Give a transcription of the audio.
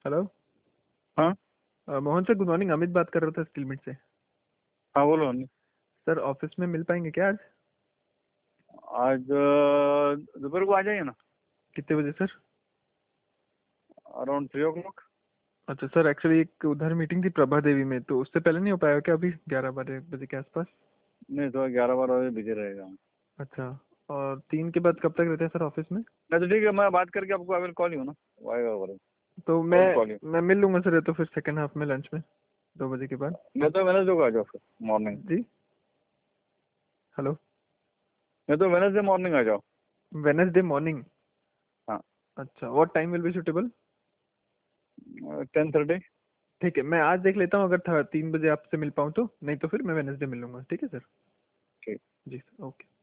Hello. हाँ Mohan sir, good morning. Amit बात कर रहा था स्किल मीट से। हाँ बोलो। सर, ऑफिस में मिल पाएंगे क्या आज? आज दोपहर को आ जाइए ना, कितने बजे सर? Around 3 o'clock। अच्छा सर, एक्चुअली एक उधर मीटिंग थी प्रभा देवी में, तो उससे पहले नहीं हो पाएगा क्या? अभी 11-12 बजे के आसपास। नहीं तो 11-12 बजे बिजी रहेगा। अच्छा। और 3 के बाद कब तक रहते हैं सर ऑफिस में? नहीं तो ठीक है, मैं बात करके आपको आई विल कॉल यू ना। आएगा बोलो। तो आई विल कॉल यू। मैं मिल लूंगा सर, ये तो फिर सेकंड हाफ में लंच में 2 बजे के बाद। मैं तो वेनसडे को आ जाओ फिर मॉर्निंग। जी। हेलो। मैं तो वेनसडे मॉर्निंग आ जाओ। Wednesday morning. हाँ। अच्छा, what time will be suitable? 10:30। ठीक है, मैं आज देख लेता हूँ, अगर 3 बजे आपसे मिल पाऊँ तो। नहीं तो फिर मैं वेनेसडे मिल लूंगा। ठीक है सर। ठीक। जी सर, ओके।